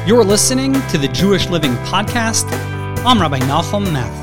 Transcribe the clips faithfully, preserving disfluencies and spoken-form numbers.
You're listening to the Jewish Living Podcast. I'm Rabbi Nachum Meth.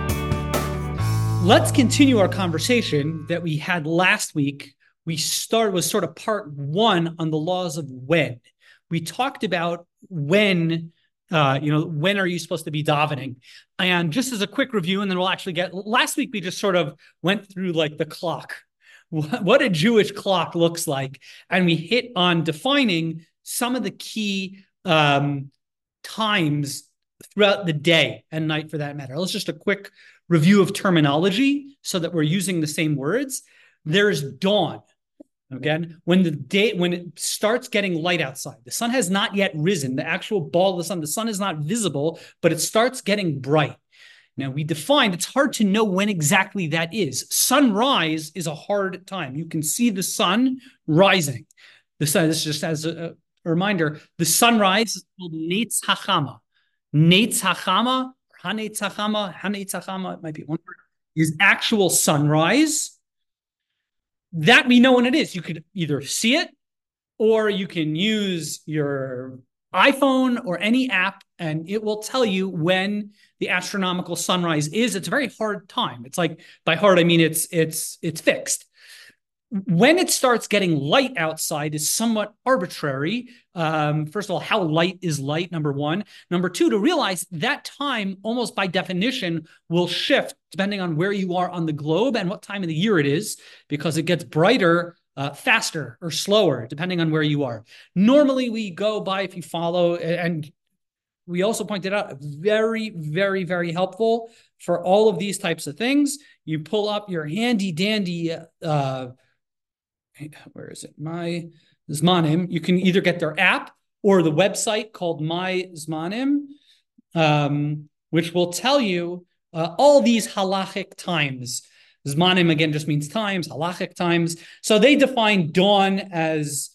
Let's continue our conversation that we had last week. We started was sort of part one on the laws of when. We talked about when, uh, you know, when are you supposed to be davening? And just as a quick review, and then we'll actually get, last week we just sort of went through like the clock, what a Jewish clock looks like. And we hit on defining some of the key um, times throughout the day and night for that matter. Let's just a quick review of terminology so that we're using the same words. There's dawn. Again, when the day when it starts getting light outside, the sun has not yet risen, the actual ball of the sun, the sun is not visible, but it starts getting bright. Now we defined, it's hard to know when exactly that is. Sunrise is a hard time. You can see the sun rising. The sun, this just as a, a reminder, the sunrise is called Neitz Hachama. Neitz Hachama, Haneitz Hachama, Haneitz Hachama, it might be one word, is actual sunrise. That we know when it is. You could either see it or you can use your iPhone or any app and it will tell you when the astronomical sunrise is. It's a very hard time. It's like, by hard, I mean it's it's it's fixed. When it starts getting light outside is somewhat arbitrary. Um, first of all, how light is light, number one. Number two, to realize that time, almost by definition, will shift depending on where you are on the globe and what time of the year it is, because it gets brighter uh, faster or slower, depending on where you are. Normally, we go by, if you follow, and we also pointed out, very, very, very helpful for all of these types of things. You pull up your handy dandy uh, where is it? My Zmanim. You can either get their app or the website called My Zmanim, um, which will tell you uh, all these halachic times. Zmanim, again, just means times, halachic times. So they define dawn as,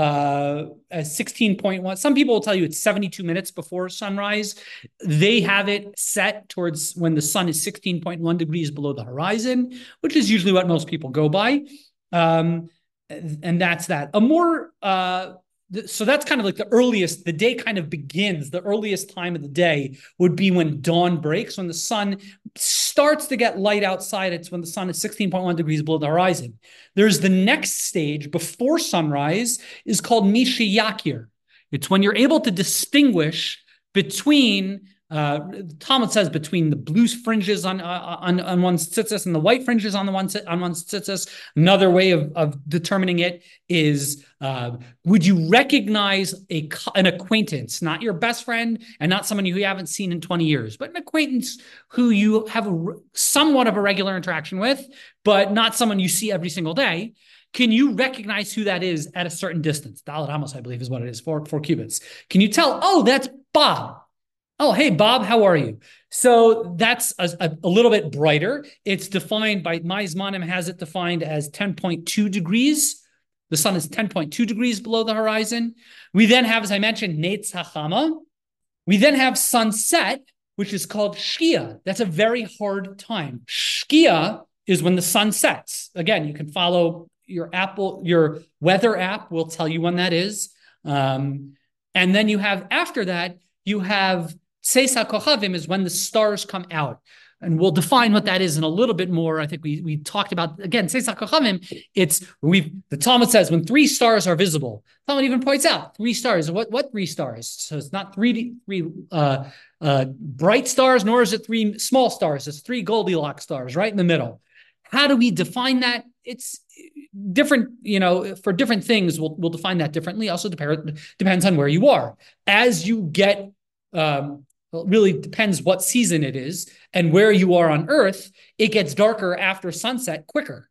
uh, as sixteen point one. Some people will tell you it's seventy-two minutes before sunrise. They have it set towards when the sun is sixteen point one degrees below the horizon, which is usually what most people go by. Um, And that's that. A more, uh, th- so that's kind of like the earliest, the day kind of begins, the earliest time of the day would be when dawn breaks, when the sun starts to get light outside. It's when the sun is sixteen point one degrees below the horizon. There's the next stage before sunrise is called Mishi Yakir. It's when you're able to distinguish between Uh, Talmud says between the blue fringes on uh, on, on one's tzitzis and the white fringes on the one on one's tzitzis. Another way of, of determining it is, uh, would you recognize a an acquaintance, not your best friend and not someone you haven't seen in twenty years, but an acquaintance who you have a, somewhat of a regular interaction with, but not someone you see every single day? Can you recognize who that is at a certain distance? Dalet Amos, I believe, is what it is, four, four cubits. Can you tell, oh, that's Bob? Oh, hey, Bob, how are you? So that's a, a, a little bit brighter. It's defined by, My Zmanim has it defined as ten point two degrees. The sun is ten point two degrees below the horizon. We then have, as I mentioned, Neitz Hachama. We then have sunset, which is called Shkia. That's a very hard time. Shkia is when the sun sets. Again, you can follow your Apple, your weather app will tell you when that is. Um, and then you have, after that, you have Tzeis HaKochavim is when the stars come out. And we'll define what that is in a little bit more. I think we we talked about, again, Tzeis HaKochavim, it's, we the Talmud says when three stars are visible. Talmud even points out, three stars. What what three stars? So it's not three, three uh, uh, bright stars, nor is it three small stars. It's three Goldilocks stars right in the middle. How do we define that? It's different, you know, for different things, we'll, we'll define that differently. Also depend, depends on where you are. As you get, um, well, it really depends what season it is and where you are on Earth, it gets darker after sunset quicker.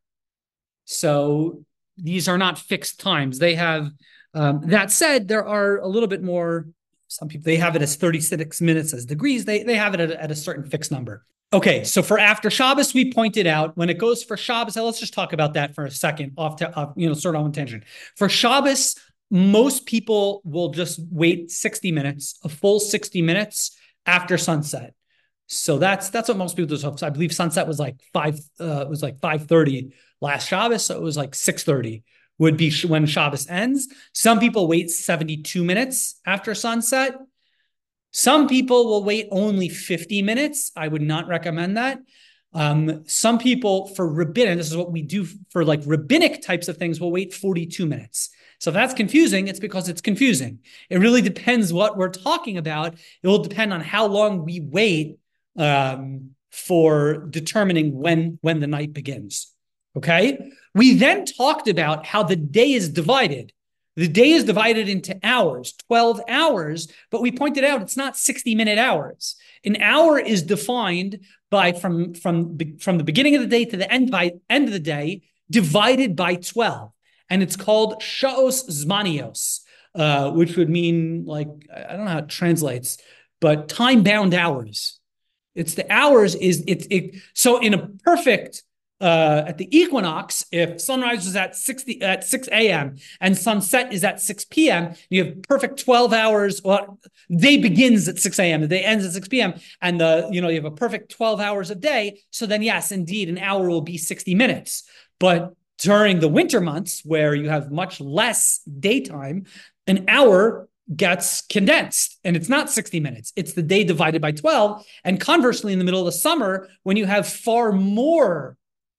So these are not fixed times. They have, um, that said, there are a little bit more, some people, they have it as thirty-six minutes as degrees. They, they have it at, at a certain fixed number. Okay, so for after Shabbos, we pointed out when it goes for Shabbos, let's just talk about that for a second, off to, uh, you know, sort of on tangent. For Shabbos, most people will just wait sixty minutes, a full sixty minutes after sunset. So that's that's what most people do. So I believe sunset was like five, uh, it was like five thirty last Shabbos, so it was like six thirty would be when Shabbos ends. Some people wait seventy-two minutes after sunset. Some people will wait only fifty minutes. I would not recommend that. Um, some people for rabbinic, this is what we do for like rabbinic types of things, will wait forty-two minutes. So if that's confusing, it's because it's confusing. It really depends what we're talking about. It will depend on how long we wait um, for determining when, when the night begins. Okay? We then talked about how the day is divided. The day is divided into hours, twelve hours, but we pointed out it's not sixty-minute hours. An hour is defined by from, from, from the beginning of the day to the end, by end of the day, divided by twelve. And it's called sha'os zmanios, uh, which would mean, like, I don't know how it translates, but time-bound hours. It's the hours is, it, it so in a perfect... Uh, at the equinox, if sunrise is at sixty at six a.m. and sunset is at six p.m., you have perfect twelve hours. Well, day begins at six a.m. the day ends at six p.m. and the you know you have a perfect twelve hours a day. So then, yes, indeed, an hour will be sixty minutes. But during the winter months, where you have much less daytime, an hour gets condensed and it's not sixty minutes. It's the day divided by twelve. And conversely, in the middle of the summer, when you have far more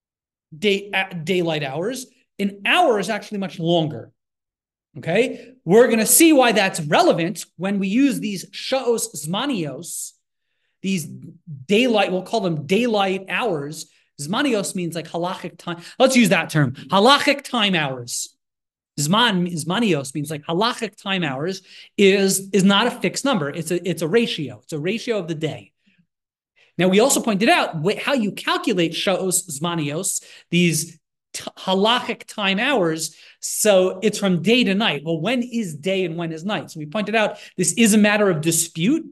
Day, daylight hours, an hour is actually much longer. Okay, we're going to see why that's relevant when we use these sha'os zmanios, these daylight, we'll call them daylight hours. Zmanios means like halachic time. Let's use that term, halachic time hours. Zman, zmanios means like halachic time hours is, is not a fixed number. It's a, it's a ratio. It's a ratio of the day. Now, we also pointed out how you calculate sha'os zmanios, these t- halachic time hours. So it's from day to night. Well, when is day and when is night? So we pointed out this is a matter of dispute.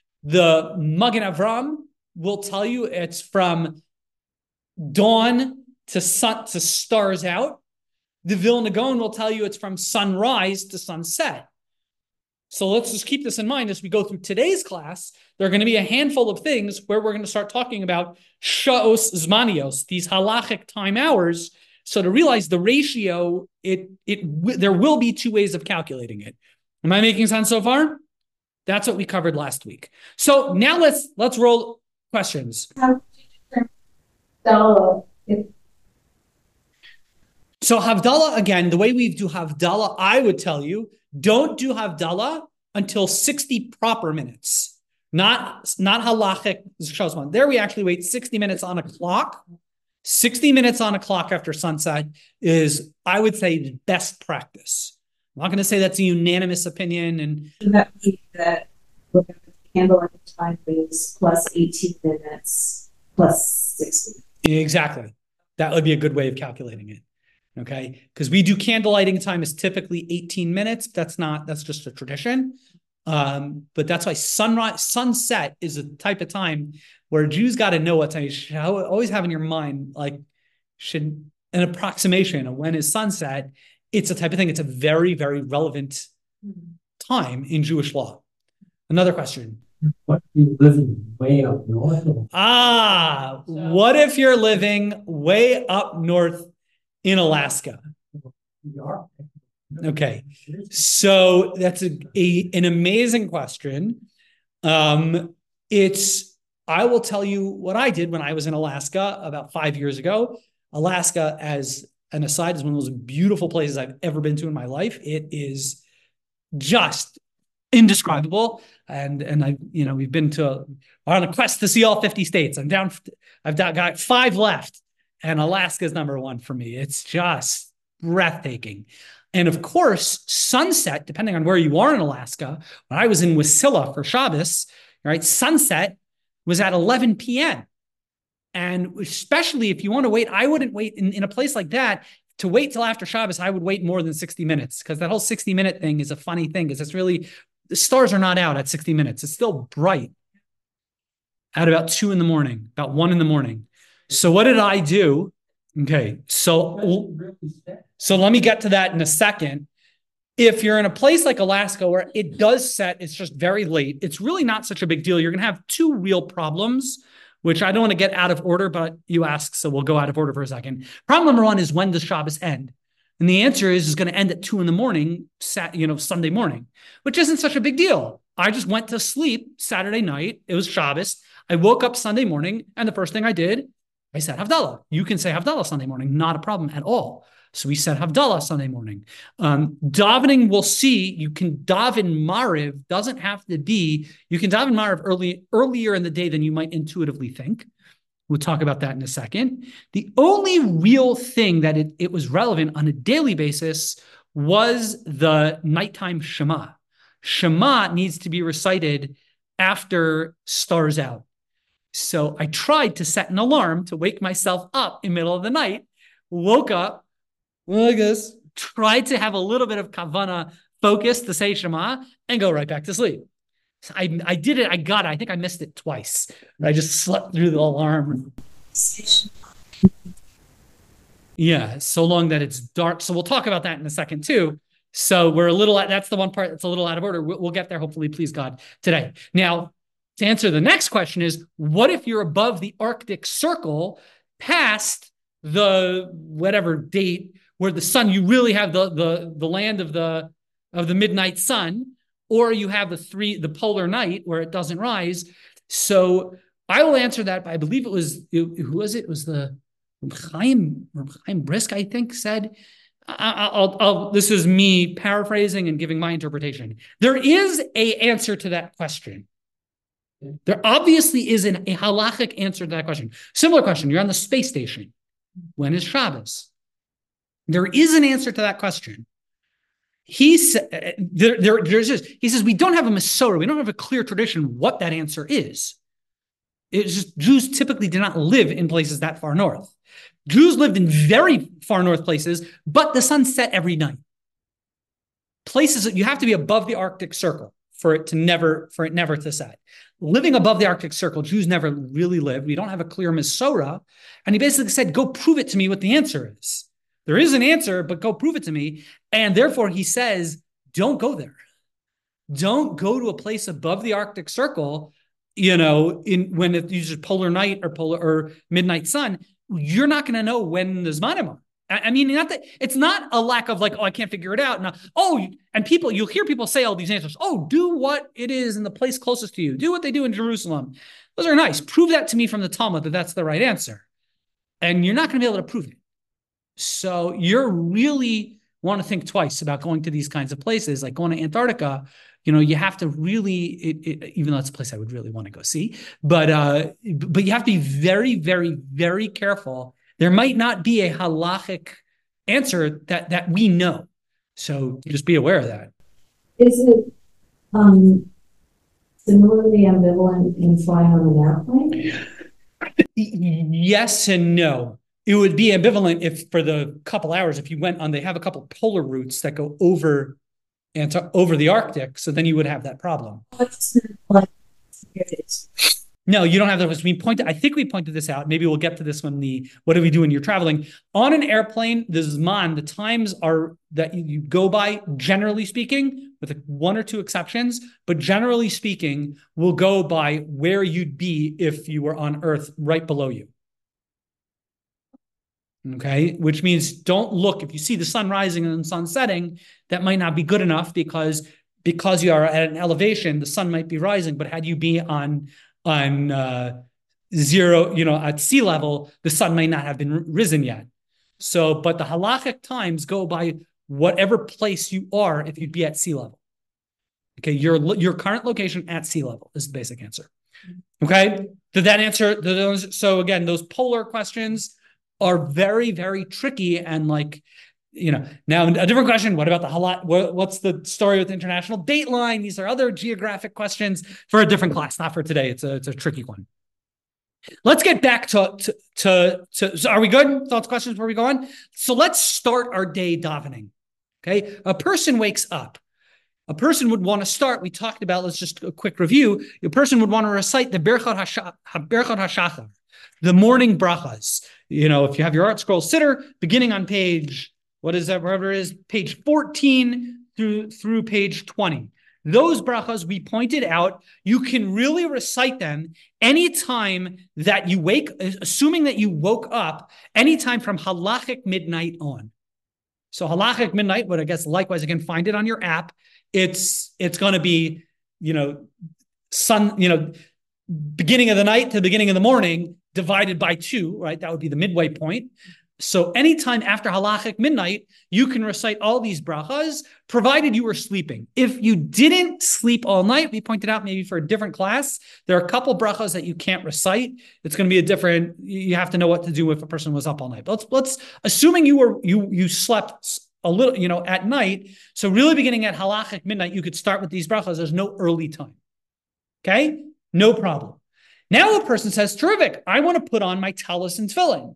The Magen Avram will tell you it's from dawn to sun to stars out. The Vilna Gaon will tell you it's from sunrise to sunset. So let's just keep this in mind as we go through today's class. There are going to be a handful of things where we're going to start talking about sha'os zmanios, these halachic time hours. So to realize the ratio, it it there will be two ways of calculating it. Am I making sense so far? That's what we covered last week. So now let's let's roll questions. So Havdalah, again, the way we do Havdalah, I would tell you, don't do Havdalah until sixty proper minutes. Not, not halachic. There we actually wait sixty minutes on a clock. sixty minutes on a clock after sunset is, I would say, the best practice. I'm not going to say that's a unanimous opinion. And that means that candlelight time is plus eighteen minutes plus sixty. Exactly. That would be a good way of calculating it. Okay, because we do candle lighting time is typically eighteen minutes. That's not, that's just a tradition. Um, but that's why sunrise, sunset is a type of time where Jews got to know what time. You should always have in your mind, like, should an approximation of when is sunset. It's a type of thing. It's a very, very relevant time in Jewish law. Another question. What if you're living way up north? Ah, what if you're living way up north in Alaska? Okay, so that's a, a an amazing question. Um, it's I will tell you what I did when I was in Alaska about five years ago. Alaska, as an aside, is one of those beautiful places I've ever been to in my life. It is just indescribable, and and I you know we've been to we're on a quest to see all fifty states. I'm down. I've got five left. And Alaska is number one for me. It's just breathtaking. And of course, sunset, depending on where you are in Alaska, when I was in Wasilla for Shabbos, right, sunset was at eleven p.m. And especially if you want to wait, I wouldn't wait in, in a place like that. To wait till after Shabbos, I would wait more than sixty minutes, because that whole sixty minute thing is a funny thing, because it's really, the stars are not out at sixty minutes. It's still bright at about two in the morning, about one in the morning. So what did I do? Okay, so, so let me get to that in a second. If you're in a place like Alaska where it does set, it's just very late, it's really not such a big deal. You're going to have two real problems, which I don't want to get out of order, but you ask, so we'll go out of order for a second. Problem number one is, when does Shabbos end? And the answer is, it's going to end at two in the morning, sat, you know, Sunday morning, which isn't such a big deal. I just went to sleep Saturday night. It was Shabbos. I woke up Sunday morning, and the first thing I did, I said Havdalah. You can say Havdalah Sunday morning, not a problem at all. So we said Havdalah Sunday morning. Um, davening, we'll see. You can daven Mariv, doesn't have to be, you can daven Mariv early, earlier in the day than you might intuitively think. We'll talk about that in a second. The only real thing that it, it was relevant on a daily basis was the nighttime Shema. Shema needs to be recited after stars out. So I tried to set an alarm to wake myself up in the middle of the night, woke up, well, I guess, tried to have a little bit of kavana focus to say Shema and go right back to sleep. So I, I did it. I got it. I think I missed it twice. I just slept through the alarm. Yeah, so long that it's dark. So we'll talk about that in a second too. So we're a little, that's the one part that's a little out of order. We'll, we'll get there, hopefully, please God, today. Now, to answer the next question is, what if you're above the Arctic Circle past the whatever date where the sun, you really have the, the, the land of the, of the midnight sun, or you have the three, the polar night where it doesn't rise. So I will answer that by, I believe it was, who was it? It was the Chaim, Chaim Brisk, I think, said, I, I'll, I'll, this is me paraphrasing and giving my interpretation. There is a answer to that question. There obviously is an, a halachic answer to that question. Similar question. You're on the space station. When is Shabbos? There is an answer to that question. He said, there, there, there's this, he says, we don't have a Masorah. We don't have a clear tradition what that answer is. It's just Jews typically do not live in places that far north. Jews lived in very far north places, but the sun set every night. Places that you have to be above the Arctic Circle for it to never, for it never to set. Living above the Arctic Circle, Jews never really lived. We don't have a clear Masorah. And he basically said, go prove it to me what the answer is. There is an answer, but go prove it to me. And therefore he says, don't go there. Don't go to a place above the Arctic Circle, you know, in when it uses polar night or polar or midnight sun. You're not going to know when the Zmanim are. I mean, not that it's not a lack of like, oh, I can't figure it out. No, oh, and people, you'll hear people say all these answers. Oh, do what it is in the place closest to you. Do what they do in Jerusalem. Those are nice. Prove that to me from the Talmud that that's the right answer. And you're not going to be able to prove it. So you're really want to think twice about going to these kinds of places, like going to Antarctica. You know, you have to really, it, it, even though it's a place I would really want to go see, but uh, but you have to be very, very, very careful. There might not be a halachic answer that, that we know. So just be aware of that. Is it um, similarly ambivalent in flying on an airplane? Yes and no. It would be ambivalent if for the couple hours, if you went on, they have a couple polar routes that go over and over the Arctic. So then you would have that problem. What's the like? No, you don't have that. We pointed, I think we pointed this out. Maybe we'll get to this when the, what do we do when you're traveling? On an airplane, the Zman, the times are that you go by, generally speaking, with one or two exceptions, but generally speaking, will go by where you'd be if you were on Earth right below you. Okay, which means don't look, if you see the sun rising and the sun setting, that might not be good enough because, because you are at an elevation, the sun might be rising, but had you be on on uh, zero, you know, at sea level, the sun may not have been risen yet. So, but the halachic times go by whatever place you are if you'd be at sea level. Okay, your, your current location at sea level is the basic answer. Okay, did that answer those? So again, those polar questions are very, very tricky and like, you know, now a different question. What about the halak? What, what's the story with the international date line? These are other geographic questions for a different class, not for today. It's a, it's a tricky one. Let's get back to, to, to, to so are we good? Thoughts, questions before we go on? So let's start our day davening. Okay. A person wakes up. A person would want to start, we talked about, let's just a quick review. A person would want to recite the Berchot HaShachar, the morning brachas. You know, if you have your Art Scroll Siddur, beginning on page, what is that, wherever it is, page fourteen through, through page twenty. Those brachas, we pointed out, you can really recite them anytime that you wake, assuming that you woke up, anytime from halachic midnight on. So halachic midnight, but I guess likewise, you can find it on your app. It's, it's going to be you know, sun, you know, beginning of the night to the beginning of the morning divided by two, right? That would be the midway point. So anytime after halachic midnight, you can recite all these brachas, provided you were sleeping. If you didn't sleep all night, we pointed out maybe for a different class, there are a couple brachas that you can't recite. It's going to be a different, you have to know what to do if a person was up all night. But let's, let's assuming you were, you, you slept a little, you know, at night. So really beginning at halachic midnight, you could start with these brachas. There's no early time. Okay? No problem. Now a person says, terrific, I want to put on my talis and tefillin.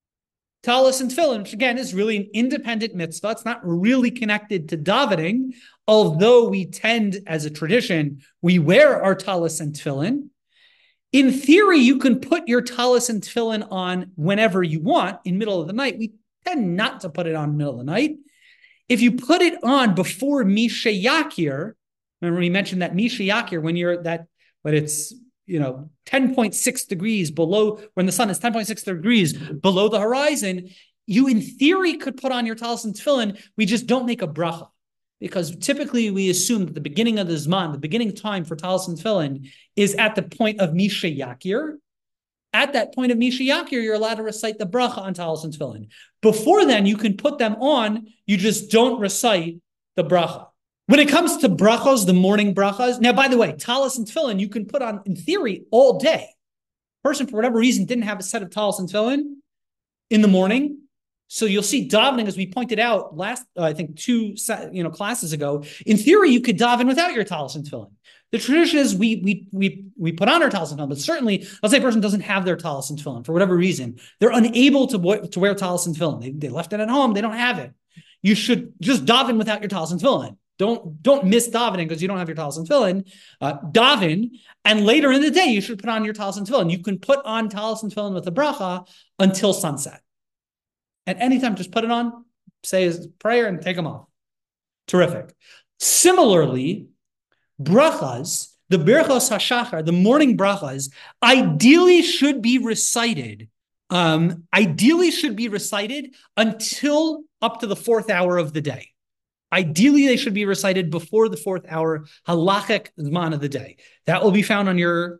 Talis and tefillin, which again is really an independent mitzvah. It's not really connected to davening, although we tend, as a tradition, we wear our talis and tefillin. In theory, you can put your talis and tefillin on whenever you want in the middle of the night. We tend not to put it on in the middle of the night. If you put it on before Misha Yakir, remember we mentioned that Misha Yakir, when you're that, when it's, you know, ten point six degrees below, when the sun is ten point six degrees below the horizon, you in theory could put on your talis and tefillin. We just don't make a bracha, because typically we assume that the beginning of the Zman, the beginning time for talis and tefillin is at the point of Misha Yakir. At that point of Misha Yakir, you're allowed to recite the bracha on talis and tefillin. Before then, you can put them on, you just don't recite the bracha. When it comes to brachos, the morning brachas, now, by the way, talis and tefillin, you can put on, in theory, all day. Person, for whatever reason, didn't have a set of talis and tefillin in the morning. So you'll see davening, as we pointed out last, uh, I think, two you know classes ago. In theory, you could daven without your talis and tefillin. The tradition is we we we we put on our talis and tefillin, but certainly, let's say a person doesn't have their talis and tefillin for whatever reason. They're unable to, to wear talis and tefillin. They, they left it at home. They don't have it. You should just daven without your talis and tefillin. Don't, don't miss davening because you don't have your talis and tefillin. Uh, daven, and later in the day, you should put on your talis and tefillin. You can put on talis and tefillin with a bracha until sunset. At any time, just put it on, say his prayer, and take them off. Terrific. Similarly, brachas, the birchos hashachar, the morning brachas, ideally should be recited. Um, ideally should be recited until up to the fourth hour of the day. Ideally, they should be recited before the fourth hour halachic zman of the day. That will be found on your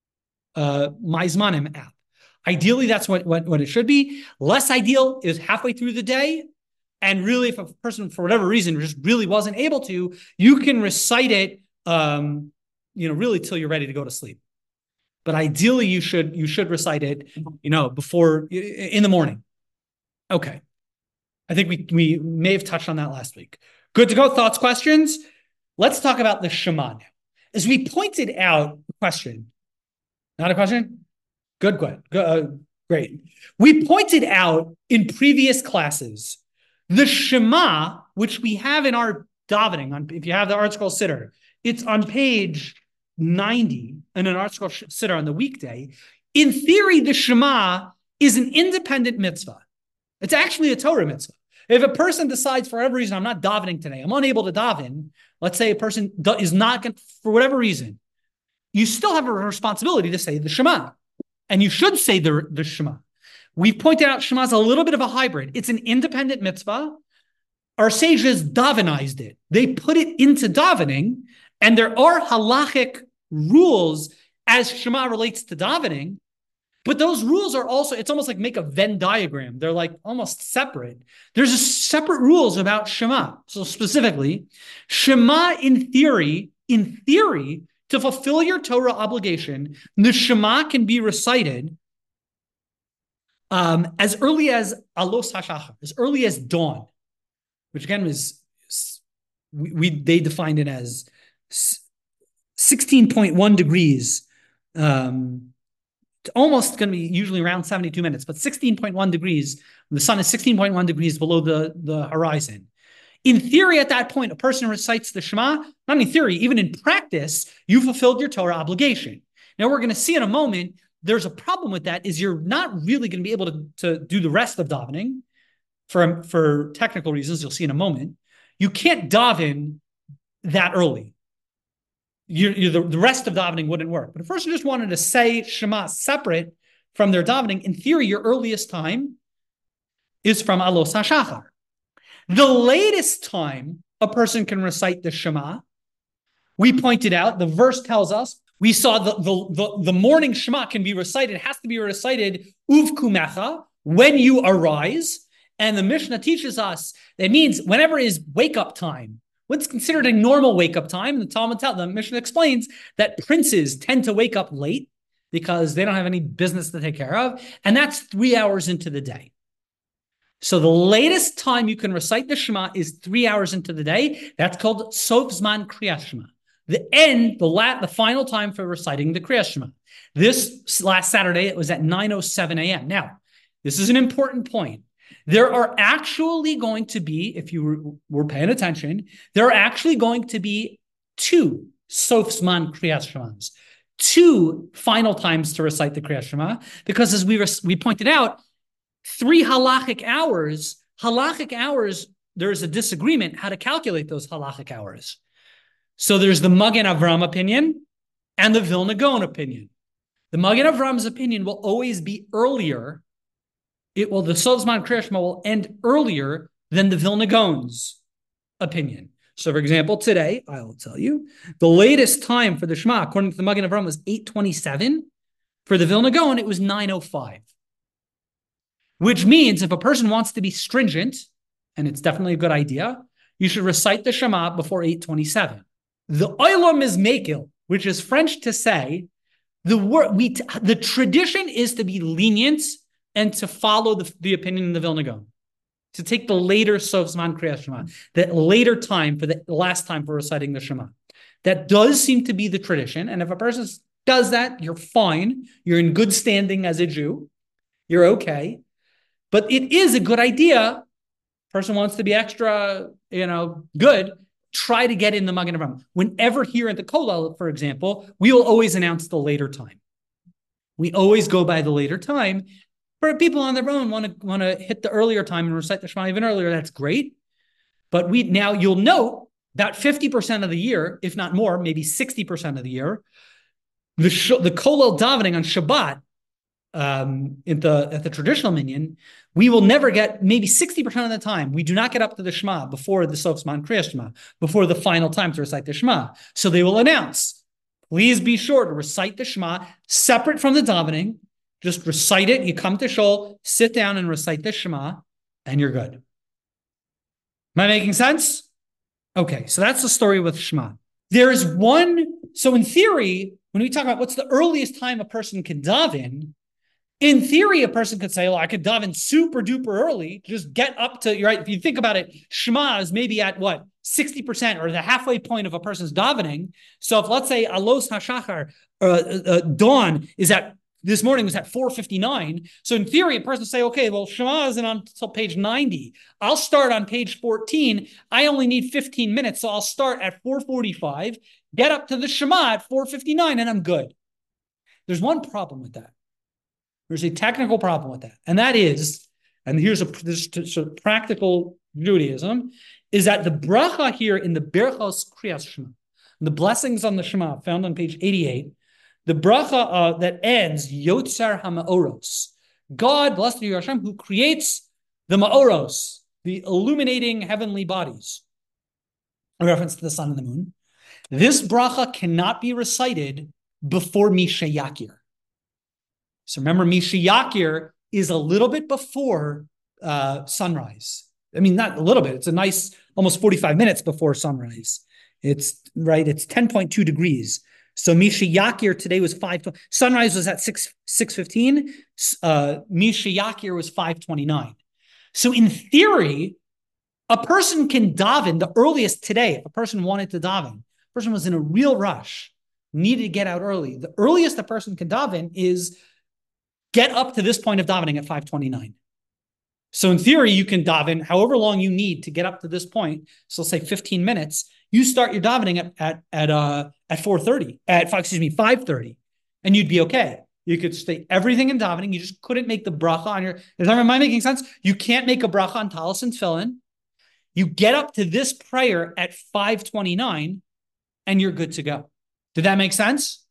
uh, My Zmanim app. Ideally, that's what, what, what it should be. Less ideal is halfway through the day. And really, if a person, for whatever reason, just really wasn't able to, you can recite it, um, you know, really till you're ready to go to sleep. But ideally, you should you should recite it, you know, before, in the morning. Okay. I think we, we may have touched on that last week. Good to go. Thoughts, questions? Let's talk about the Shema now. As we pointed out, question. Not a question? Good, good. good uh, great. We pointed out in previous classes, the Shema, which we have in our davening, on, if you have the ArtScroll Siddur, it's on page ninety in an ArtScroll Siddur on the weekday. In theory, the Shema is an independent mitzvah. It's actually a Torah mitzvah. If a person decides for whatever reason, I'm not davening today, I'm unable to daven, let's say a person is not going to, for whatever reason, you still have a responsibility to say the Shema. And you should say the, the Shema. We've pointed out Shema is a little bit of a hybrid. It's an independent mitzvah. Our sages davenized it. They put it into davening, and there are halachic rules as Shema relates to davening. But those rules are also, it's almost like make a Venn diagram. They're like almost separate. There's a separate rules about Shema. So specifically, Shema in theory, in theory, to fulfill your Torah obligation, the Shema can be recited um, as early as Alos HaShachar, as early as dawn, which again is, we, we they defined it as sixteen point one degrees, um, almost going to be usually around seventy-two minutes, but sixteen point one degrees, the sun is sixteen point one degrees below the, the horizon. In theory, at that point, a person recites the Shema, not in theory, even in practice, you fulfilled your Torah obligation. Now, we're going to see in a moment, there's a problem with that, is you're not really going to be able to, to do the rest of davening for, for technical reasons, you'll see in a moment. You can't daven that early. You, you, the, the rest of davening wouldn't work. But if a person just wanted to say Shema separate from their davening, in theory, your earliest time is from Alos HaShachar. The latest time a person can recite the Shema We pointed out, the verse tells us, we saw the, the, the, the morning Shema can be recited, it has to be recited, uvkumecha, when you arise. And the Mishnah teaches us, that means whenever is wake-up time, what's considered a normal wake-up time, the Talmud, the Mishnah explains that princes tend to wake up late because they don't have any business to take care of, and that's three hours into the day. So the latest time you can recite the Shema is three hours into the day. That's called Sof Zman Kriyas Shema. The end, the la- the final time for reciting the Kriyas Shema. This last Saturday, it was at nine oh seven a.m. Now, this is an important point. There are actually going to be, if you were, were paying attention, there are actually going to be two Sof Zman Kriyas Shemas, two final times to recite the Kriyas Shema, because as we res- we pointed out, three halachic hours, halachic hours, there's a disagreement how to calculate those halachic hours. So there's the Magen Avram opinion and the Vilna Gaon opinion. The Magen Avram's opinion will always be earlier. It will, the Sof Zman Kriyas Shema will end earlier than the Vilna Gaon's opinion. So, for example, today, I will tell you, the latest time for the Shema, according to the Magen Avram, was eight twenty-seven. For the Vilna Gaon, it was nine oh five. Which means if a person wants to be stringent, and it's definitely a good idea, you should recite the Shema before eight twenty-seven. The Olam is Mekil, which is French to say, the word we the tradition is to be lenient and to follow the, the opinion of the Vilna Gaon, to take the later Sof Zman Kriyas Shema, that later time for the last time for reciting the Shema. That does seem to be the tradition, and if a person does that, you're fine. You're in good standing as a Jew. You're okay. But it is a good idea. Person wants to be extra, you know, good. Try to get in the Magen Avram. Whenever here at the Kollel, for example, we will always announce the later time. We always go by the later time. For people on their own want to want to hit the earlier time and recite the Shema even earlier, that's great. But we now you'll note that fifty percent of the year, if not more, maybe sixty percent of the year, the the Kollel davening on Shabbat, um, in the at the traditional minyan, we will never get, maybe sixty percent of the time, we do not get up to the Shema before the Sof Zman Kriyas Shema, before the final time to recite the Shema. So they will announce, please be sure to recite the Shema separate from the davening. Just recite it. You come to Shul, sit down and recite the Shema, and you're good. Am I making sense? Okay, so that's the story with Shema. There's one, so in theory, when we talk about what's the earliest time a person can daven, in theory, a person could say, well, I could daven super duper early, just get up to, right? If you think about it, Shema is maybe at what, sixty percent or the halfway point of a person's davening. So if let's say Alos HaShachar, uh, uh, dawn is at, this morning was at four fifty-nine. So in theory, a person say, okay, well, Shema isn't on until page ninety. I'll start on page fourteen. I only need fifteen minutes. So I'll start at four forty-five, get up to the Shema at four fifty-nine, and I'm good. There's one problem with that. There's a technical problem with that. And that is, and here's a, this sort of practical Judaism, is that the bracha here in the Berchos Kriyas Shema, the blessings on the Shema found on page eighty-eight, the bracha uh, that ends Yotzer HaMa'oros. God, blessed be you, Hashem, who creates the Ma'oros, the illuminating heavenly bodies, a reference to the sun and the moon. This bracha cannot be recited before Misha Yakir. So remember, Misha Yakir is a little bit before uh, sunrise. I mean, not a little bit. It's a nice, almost forty-five minutes before sunrise. It's right. It's ten point two degrees. So Misha Yakir today was five. Sunrise was at six six fifteen. Uh, Misha Yakir was five twenty nine. So in theory, a person can daven the earliest today. If a person wanted to daven, a person was in a real rush, needed to get out early. The earliest a person can daven is get up to this point of davening at five twenty nine. So in theory, you can daven however long you need to get up to this point. So let's say fifteen minutes. You start your davening at at at uh at four thirty, at excuse me five thirty, and you'd be okay. You could stay everything in davening. You just couldn't make the bracha on your. Is that, am I making sense? You can't make a bracha on talis and tefillin. You get up to this prayer at five twenty nine, and you're good to go. Did that make sense?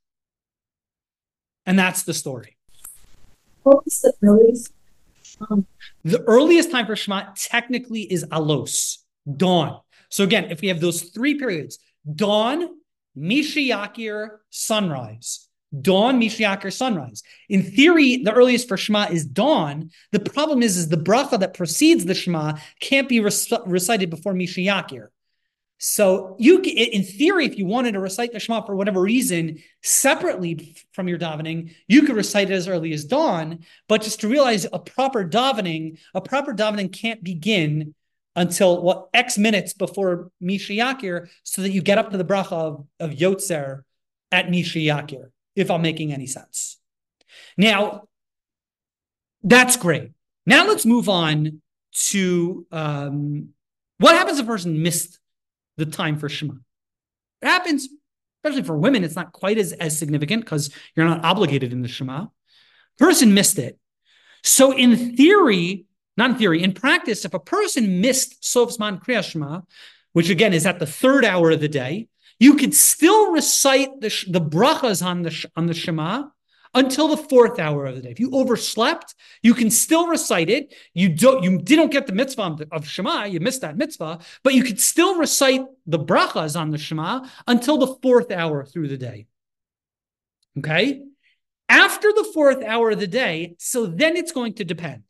And that's the story. What was the earliest? Um, the earliest time for Shema technically is alos, dawn. So again, if we have those three periods, dawn, Mishiyakir, sunrise. Dawn, Mishiyakir, sunrise. In theory, the earliest for Shema is dawn. The problem is, is the bracha that precedes the Shema can't be rec- recited before Mishiyakir. So you, in theory, if you wanted to recite the Shema for whatever reason separately from your davening, you could recite it as early as dawn. But just to realize a proper davening, a proper davening can't begin until what X minutes before Mishiyakir, so that you get up to the bracha of, of Yotzer at Mishiyakir, if I'm making any sense. Now, that's great. Now let's move on to um, what happens if a person missed the time for Shema. It happens, especially for women, it's not quite as, as significant because you're not obligated in the Shema. Person missed it. So in theory, not in theory, in practice, if a person missed Sof Zman Kriyas Shema, which again is at the third hour of the day, you could still recite the, the brachas on the, on the Shema until the fourth hour of the day. If you overslept, you can still recite it. You don't, you didn't get the mitzvah of Shema, you missed that mitzvah, but you could still recite the brachas on the Shema until the fourth hour through the day. Okay? After the fourth hour of the day, so then it's going to depend.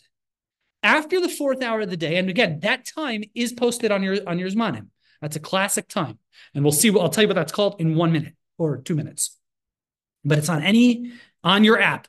After the fourth hour of the day, and again, that time is posted on your, on your Zmanim. That's a classic time. And we'll see what, I'll tell you what that's called in one minute or two minutes. But it's on any, on your app.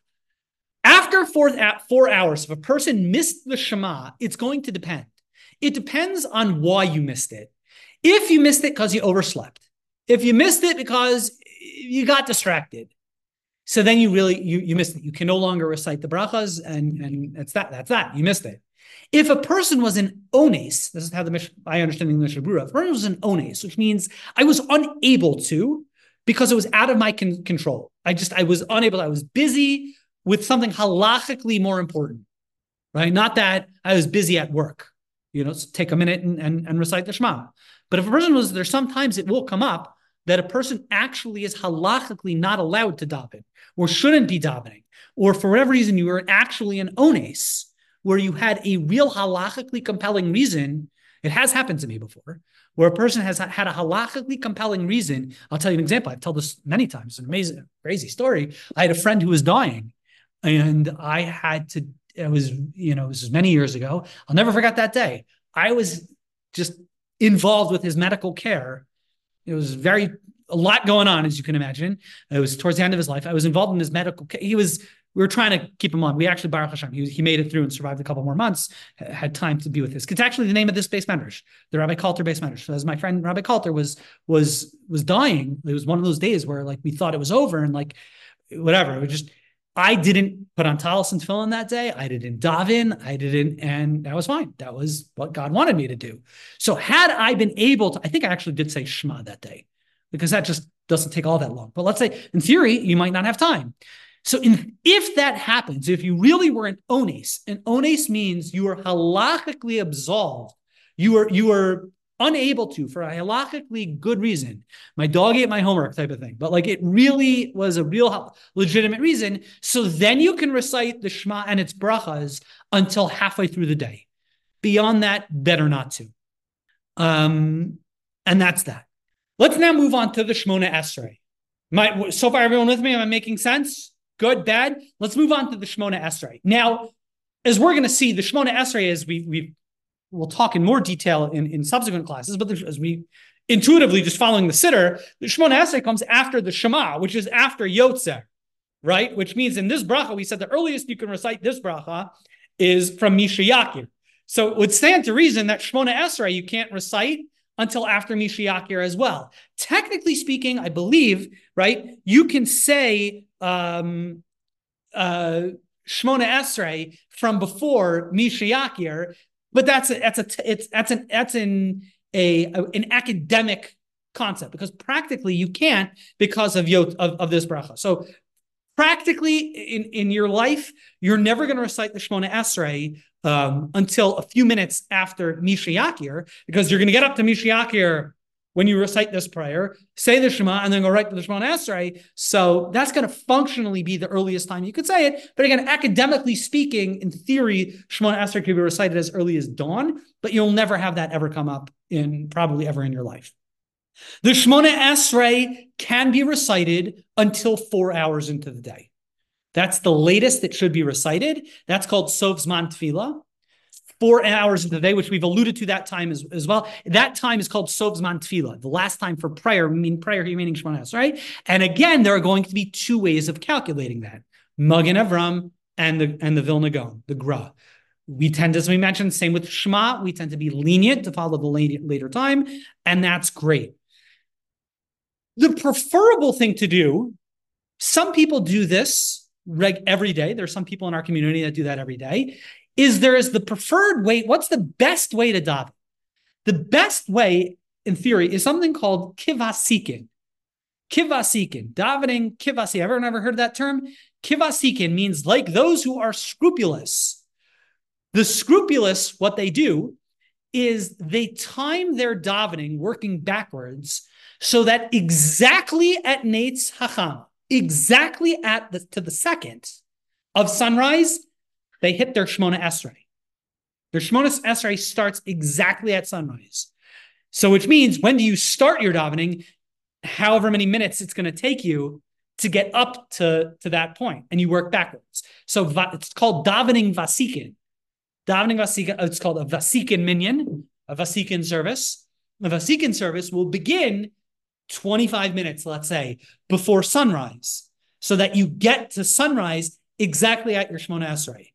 After four, four hours, if a person missed the Shema, it's going to depend. It depends on why you missed it. If you missed it because you overslept, if you missed it because you got distracted, so then you really, you, you missed it. You can no longer recite the brachas, and, and that's that, that's that. You missed it. If a person was an ones, this is how the Mish, I understand the Mishnah Berurah, if a person was an ones, which means I was unable to, because it was out of my con- control. I just, I was unable, I was busy with something halachically more important, right? Not that I was busy at work, you know, so take a minute and, and, and recite the Shema. But if a person was, there's sometimes it will come up that a person actually is halachically not allowed to daven, or shouldn't be davening, or for whatever reason you were actually an ones, where you had a real halachically compelling reason. It has happened to me before, where a person has had a halachically compelling reason. I'll tell you an example. I've told this many times. It's an amazing, crazy story. I had a friend who was dying, and I had to, it was, you know, this was many years ago. I'll never forget that day. I was just involved with his medical care. It was very, a lot going on, as you can imagine. It was towards the end of his life. I was involved in his medical care. He was, we were trying to keep him on. We actually, Baruch Hashem, he, he made it through and survived a couple more months, had time to be with this. It's actually the name of this base medrash, the Rabbi Kalter base medrash. So as my friend Rabbi Kalter was, was, was dying, it was one of those days where like we thought it was over and like, whatever. It was just, I didn't put on talis and tefillin that day. I didn't daven. I didn't, and that was fine. That was what God wanted me to do. So had I been able to, I think I actually did say Shema that day, because that just doesn't take all that long. But let's say, in theory, you might not have time. So in, if that happens, if you really were an ones, an ones means you are halachically absolved. You are, you are unable to, for a halachically good reason. My dog ate my homework type of thing. But like it really was a real legitimate reason. So then you can recite the Shema and its brachas until halfway through the day. Beyond that, better not to. Um, and that's that. Let's now move on to the Shmona Esrei. My, so far, everyone with me? Am I making sense? Good, bad? Let's move on to the Shmona Esrei. Now, as we're going to see, the Shmona Esrei, is we we we'll talk in more detail in, in subsequent classes, but as we intuitively just following the Siddur, the Shmona Esrei comes after the Shema, which is after Yotzer, right? Which means in this bracha, we said the earliest you can recite this bracha is from Mishiyakir. So it would stand to reason that Shmona Esrei you can't recite until after Mishiyakir as well. Technically speaking, I believe, right, you can say um, uh, Shmona Esrei from before Mishiyakir, but that's a, that's a it's that's an that's an a, a an academic concept, because practically you can't because of yot of, of this bracha. So practically in, in your life, you're never going to recite the Shmona Esrei um, until a few minutes after Mishiyakir, because you're going to get up to Mishiyakir when you recite this prayer, say the Shema, and then go right to the Shmona Esrei. So that's going to functionally be the earliest time you could say it. But again, academically speaking, in theory, Shmona Esrei could be recited as early as dawn, but you'll never have that ever come up in probably ever in your life. The Shemona Esrei can be recited until four hours into the day. That's the latest it should be recited. That's called Sov Zman Tefillah. Four hours into the day, which we've alluded to that time as, as well. That time is called Sov Zman Tefillah. The last time for prayer, mean prayer here meaning Shemona Esrei. And again, there are going to be two ways of calculating that. Magen Avram and the, and the Vilna Gaon, the Gra. We tend, as we mentioned, same with Shema, we tend to be lenient to follow the later, later time, and that's great. The preferable thing to do, some people do this reg every day. There's some people in our community that do that every day, is there is the preferred way. What's the best way to daven? The best way, in theory, is something called kivasikin. Kivasikin, davening kivasi. Everyone ever heard of that term? Kivasikin means like those who are scrupulous. The scrupulous, what they do is they time their davening working backwards so that exactly at Neitz Hacham, exactly at the to the second of sunrise, they hit their Shemona Esrei. Their Shemona Esrei starts exactly at sunrise. So which means when do you start your davening? However many minutes it's going to take you to get up to, to that point, and you work backwards. So it's called davening vasikin. Davening vasikin, it's called a vasikin minyan, a vasikin service. A vasikin service will begin twenty-five minutes, let's say, before sunrise, so that you get to sunrise exactly at your Shemona Esrei.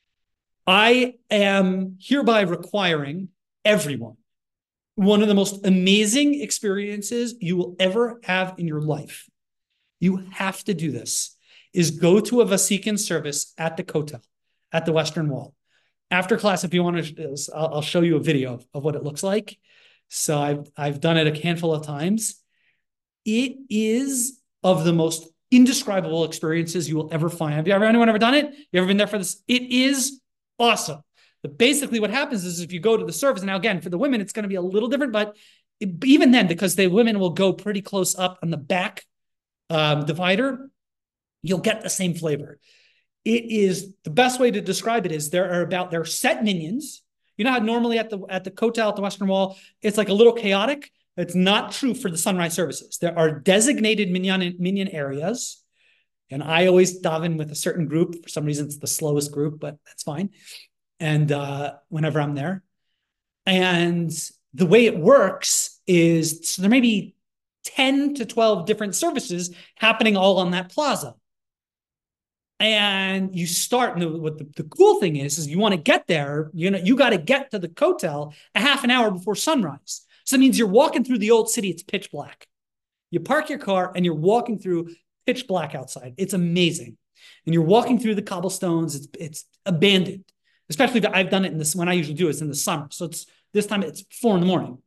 I am hereby requiring everyone, one of the most amazing experiences you will ever have in your life. You have to do this, is go to a Vasikin service at the Kotel, at the Western Wall. After class, if you want to, I'll, I'll show you a video of, of what it looks like. So I've, I've done it a handful of times. It is of the most indescribable experiences you will ever find. Have you ever, anyone ever done it? You ever been there for this? It is awesome. But basically what happens is if you go to the service, now again, for the women, it's going to be a little different, but it, even then, because the women will go pretty close up on the back um, divider, you'll get the same flavor. It is, the best way to describe it is there are about, there are set minions. You know how normally at the at the Kotel, at the Western Wall, it's like a little chaotic? It's not true for the sunrise services. There are designated minyan, minyan areas, and I always daven with a certain group. For some reason, it's the slowest group, but that's fine. And uh, whenever I'm there. And the way it works is, so there may be ten to twelve different services happening all on that plaza. And you start, and the, what the, the cool thing is, is you want to get there, you know, you got to get to the Kotel a half an hour before sunrise. So that means you're walking through the old city, it's pitch black. You park your car and you're walking through pitch black outside. It's amazing. And you're walking through the cobblestones, it's it's abandoned. Especially if I've done it in this, when I usually do it, it's in the summer. So it's this time it's four in the morning.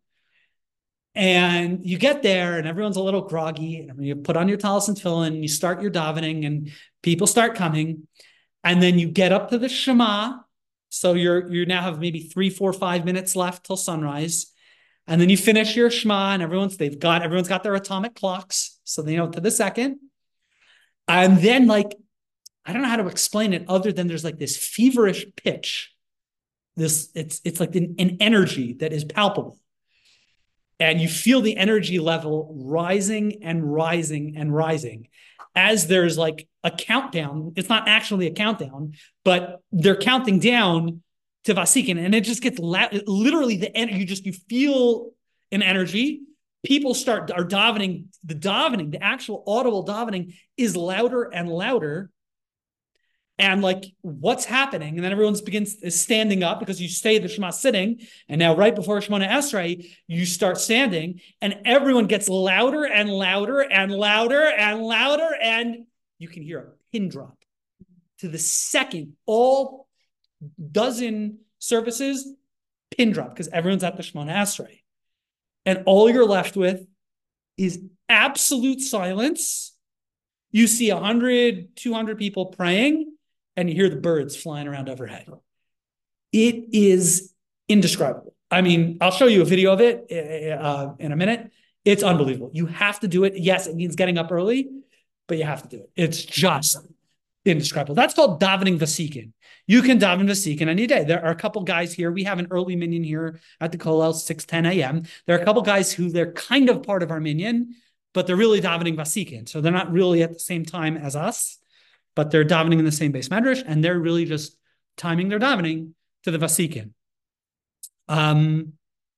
And you get there and everyone's a little groggy, and you put on your talis and tefillin and you start your davening and people start coming. And then you get up to the Shema. So you're, you now have maybe three, four, five minutes left till sunrise. And then you finish your Shema and everyone's, they've got, everyone's got their atomic clocks. So they know to the second. And then like, I don't know how to explain it other than there's like this feverish pitch. This, it's, it's like an, an energy that is palpable. And you feel the energy level rising and rising and rising as there's like a countdown. It's not actually a countdown, but they're counting down to Vasikin, and it just gets loud. Literally the energy, you just, you feel an energy. People start, are davening, the davening, the actual audible davening is louder and louder. And like, what's happening? And then everyone begins standing up because you stay the Shema sitting. And now right before Shemona Esrei, you start standing and everyone gets louder and louder and louder and louder. And you can hear a pin drop to the second. All dozen services, pin drop, because everyone's at the Shemona Esrei. And all you're left with is absolute silence. You see one hundred, two hundred people praying, and you hear the birds flying around overhead. It is indescribable. I mean, I'll show you a video of it uh, in a minute. It's unbelievable. You have to do it. Yes, it means getting up early, but you have to do it. It's just indescribable. That's called davening vasikin. You can daven vasikin any day. There are a couple guys here. We have an early minyan here at the Kollel, six ten a.m. There are a couple guys who they're kind of part of our minyan, but they're really davening vasikin. So they're not really at the same time as us, but they're davening in the same base medrash, and they're really just timing their davening to the vasikin. Um,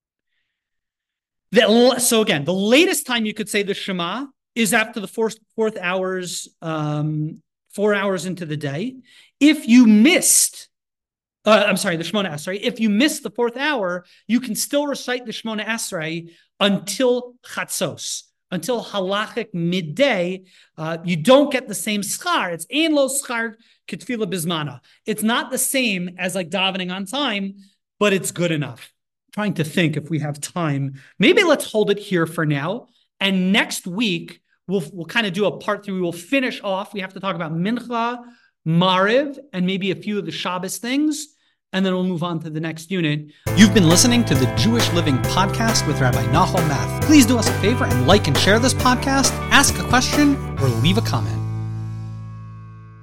the, so again, the latest time you could say the Shema is after the fourth, fourth hours, um, four hours into the day. If you missed, uh, I'm sorry, the Shemona Esrei, if you missed the fourth hour, you can still recite the Shemona Esrei until Chatzos, until halachic midday. Uh, you don't get the same schar. It's ein lo schar ketfila bismana. It's not the same as like davening on time, but it's good enough. I'm trying to think if we have time. Maybe let's hold it here for now. And next week, we'll, we'll kind of do a part three. We will finish off. We have to talk about Mincha, Mariv, and maybe a few of the Shabbos things. And then we'll move on to the next unit. You've been listening to the Jewish Living Podcast with Rabbi Nahum Math. Please do us a favor and like and share this podcast, ask a question, or leave a comment.